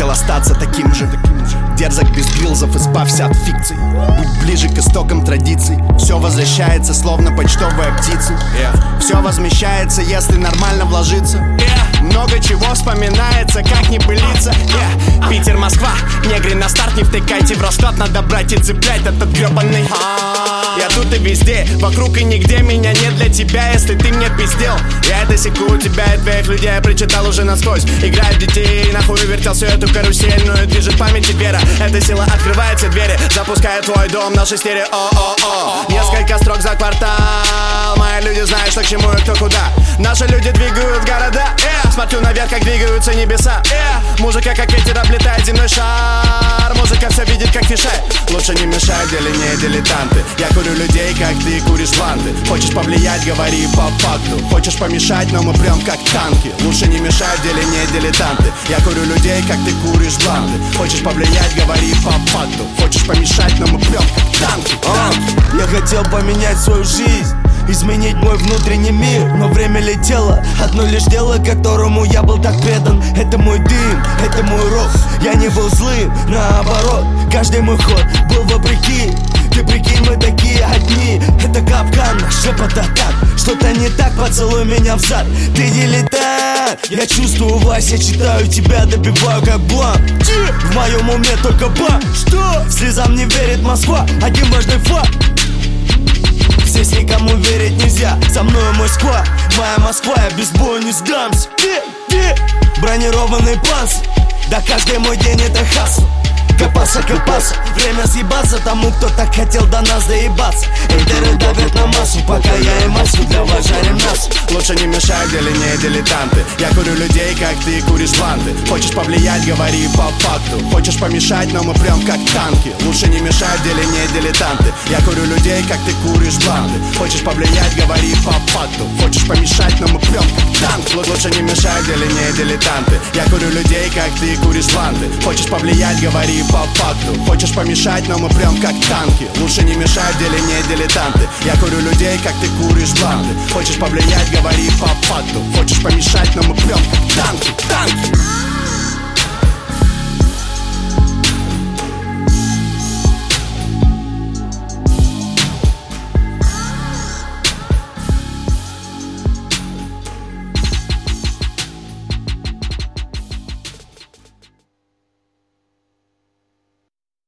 хотел остаться таким же. Дерзок без грилзов, избавься от фикций. Будь ближе к истокам традиций. Все возвращается, словно почтовая птица. Все возмещается, если нормально вложиться. Много чего вспоминается, как не пылиться. Питер, Москва, негры на старт, не втыкайте в расклад. Надо брать и цеплять этот гребаный. Я тут и везде, вокруг и нигде. Меня нет для тебя, если ты мне пиздел. Я это секу у тебя и твоих людей я прочитал уже насквозь. Играет детей, нахуй вертел всю эту карусель. Но и движет память и вера. Эта сила открывает все двери, запускает твой дом, наши стерео. Несколько строк за квартал. Мои люди знают, что к чему и кто куда. Наши люди двигают города. Смотрю наверх, как двигаются небеса. Музыка, как ветер, облетает земной шар. Музыка все видит, как фишай. Лучше не мешай, где линии дилетанты. Я курю людей, как ты куришь бланты. Хочешь повлиять, говори по факту. Хочешь помешать, но мы прям как танки. Лучше не мешай, где линии дилетанты. Я курю людей, как ты куришь бланты. Хочешь повлиять, говори по факту. Хочешь помешать, но мы прям как танки. Я хотел поменять свою жизнь, изменить мой внутренний мир, но время летело. Одно лишь дело, которому я был так предан. Это мой дым, это мой рок. Я не был злым, наоборот. Каждый мой ход был вопреки. Ты прикинь, мы такие одни. Это капкан, шепот атак. Что-то не так, поцелуй меня в зад. Ты дилетант, я чувствую власть. Я читаю тебя, добиваю как бланк. В моем уме только бам. Что? Слезам не верит Москва, один важный факт. Здесь никому верить нельзя. Со мной мой сквад, моя Москва, я без боя не сдамся. Бронированный панцирь, да каждый мой день это хасл. Копаться, время съебаться тому, кто так хотел до нас доебаться. Интернет давят на массу, пока я и массу для вас жарим нас. Лучше не мешай, где линии дилетанты. Я курю людей, как ты куришь бланты. Хочешь повлиять, говори по факту. Хочешь помешать, но мы прям как танки. Лучше не мешай, где линии дилетанты. Я курю людей, как ты куришь бланты. Хочешь повлиять, говори по факту. Хочешь помешать, но мы прям как танки. Лучше не мешай, где линии дилетанты. Я курю людей, как ты куришь бланты. Хочешь повлиять, говори по факту. Хочешь помешать, но мы прям как танки. Лучше не мешай, где линии дилетанты. Я курю людей, как ты куришь бланты. Хочешь повлиять, говори по факту. Хочешь